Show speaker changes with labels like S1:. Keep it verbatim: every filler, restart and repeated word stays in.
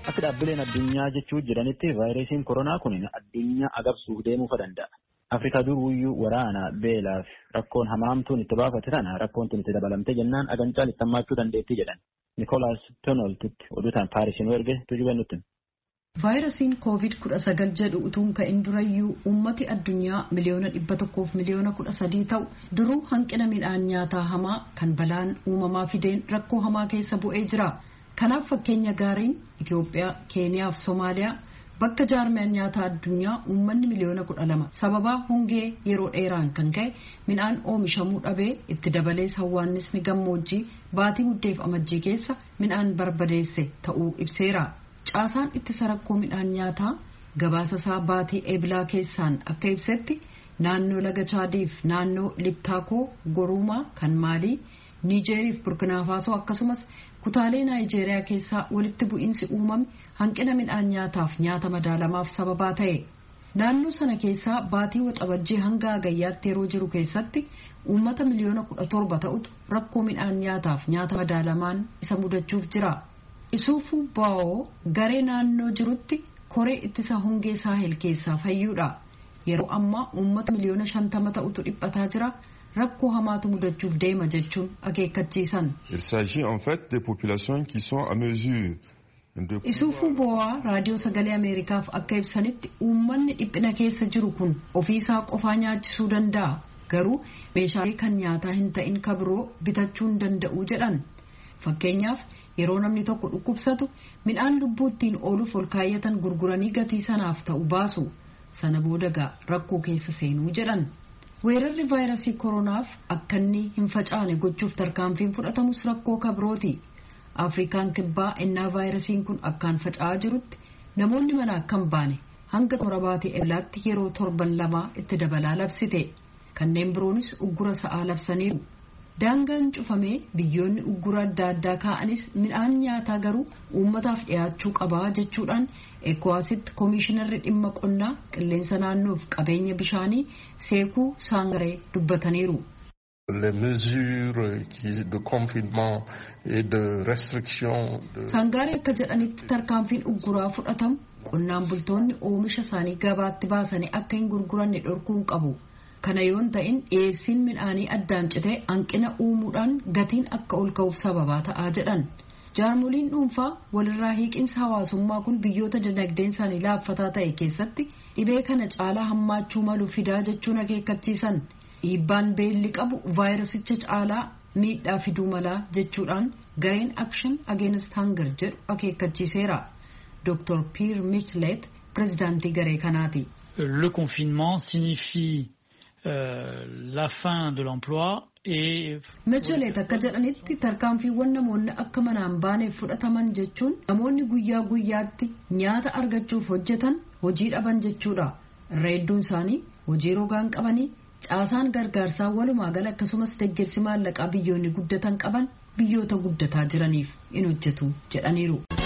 S1: Akka dhaabbileen addunyaa jechuu jedhanitti vaayirasiin koronaa kun addunyaa agabsuuf deemuu danda'a. Afrikaa duruyyuu waraana beelaaf rakkoon hamaamtuun itti baafate tana rakkoon tun itti dabalamte jennaan agancaan itti hammaachuu dandeetti jedhan. Nikolaas Tonoltitti oduutaan Paarisiin erge tujuba nutti.
S2: Vaayirasiin koovid kudha sagal jedhu utuun ka'in durayyuu uummati addunyaa miliyoona dhibba tokkoof miliyoona kudha sadii ta'u duruu hanqina midhaan nyaataa hamaa kan balaan uumamaa fideen rakkoo hamaa keessa bu'ee jira. Kanaaf fakkeenya gaariin Itoophiyaa, Keeniyaa fi Somaaliyaa bakka jaarmiyaan nyaataa addunyaa uummanni miliyoona kudha lama sababaa hongee yeroo dheeraan kan ka'e midhaan oomishamuu dhabee itti dabalees hawwaannisni gammoojjii baatii muddeef amajjii keessa midhaan barbadeesse ta'uu ibseera. Caasaan ittisa rakkoo midhaan nyaataa gabaasa isaa baatii eebilaa keessaan akka ibsetti naannoo laga Chaadiif naannoo Liptaakoo Goruumaa kan Maalii, Niijeeriif Burkina Faasoo akkasumas kutaalee Naayijeeriyaa keessaa walitti bu'iinsi uumame hanqina midhaan nyaataaf nyaata madaalamaaf sababaa ta'e. Naannoo sana keessaa baatii waxabajjii hanga hagayyaatti yeroo jiru keessatti uummata miliyoona kudha torba ta'utu rakkoo midhaan nyaataaf nyaata madaalamaan isa mudachuuf jira. Isuufuu Baawoo garee naannoo jirutti koree ittisa hongee saahel keessaa fayyuudha. Yeroo ammaa uummata miliyoona shantama ta'utu dhiphataa jira. Rakkoo hamaatu mudachuuf deema jechuun akeekkachiisan.
S3: Il s'agit en fait des populations qui sont à mesure de
S2: Isuufuu Bowaa raadiyoo sagalee Ameerikaaf akka ibsanitti uummanni dhiphina keessa jiru kun ofiisaa qofaa nyaachisuu danda'a. Garuu meeshaalee kan nyaataa hin ta'in kabiroo bitachuu hin danda'u jedhan. Fakkeenyaaf yeroo namni tokko dhukkubsatu midhaan lubbuuttiin ooluuf ol kaayyatan gurguranii gatii sanaaf ta'u baasu. Sana booda rakkoo keessa seenuu jedhan. Weerarri vaayirasii koronaaf akka inni hin facaane gochuuf tarkaanfiin fudhatamus rakkoo kabrooti. Afrikaan kibbaa ennaa vaayirasiin kun akkaan faca'aa jirutti namoonni mana akkan baane hanga toora baatii eeblaatti yeroo torban lamaa itti dabalaa labsite. Kanneen biroonis uggura sa'aa labsaniiru. Daangaan cufamee biyyoonni uggura adda addaa kaa'anis midhaan nyaataa garuu uummataaf dhiyaachuu qabaa jechuudhaan ECOWASitti koomishinarri dhimma qonnaa qilleensa naannoof qabeenya bishaanii Seekuu Saangaree dubbataniiru.
S4: Les mesures de confinement et de restriction de
S2: Saangaree akka jedhanitti tarkaanfiin ugguraa fudhatamu qonnaan bultoonni oomisha isaanii gabaatti baasanii akka hin gurguranne dhorkuun qabu. Kana yoon ta'in dhiyeessiin midhaanii addaan citee hanqina uumuudhaan gatiin akka ol ka'uuf sababaa ta'aa jedhan. Jaarmoliin dhuunfaa walirraa hiiqinsa hawaasummaa kun biyyoota dinagdeen isaanii laaffataa ta'e keessatti dhibee kana caalaa hammaachuu malu fidaa jechuun akeekkachiisan. Dhiibbaan beelli qabu vaayirasicha caalaa miidhaa fiduu malaa jechuudhaan gareen Action Against Hunger jedhu akeekkachiiseera. Doctor Pierre Michelet pirezidaantii garee kanaati.
S5: Le confinement signifie Euh, la fin de l'emploi et
S2: Michelet akka jedhanitti tarkaanfiiwwan namoonni akka manaan baaneef fudhataman jechuun namoonni guyyaa guyyaatti nyaata argachuuf hojjetan hojii dhaban jechuudha. Irra hedduun isaanii hojii rogaan qabanii caasaan gargaarsaa walumaa gala akkasumas deeggarsi maallaqaa biyyoonni guddatan qaban biyyoota guddataa jiraniif in hojjetu jedhaniiru.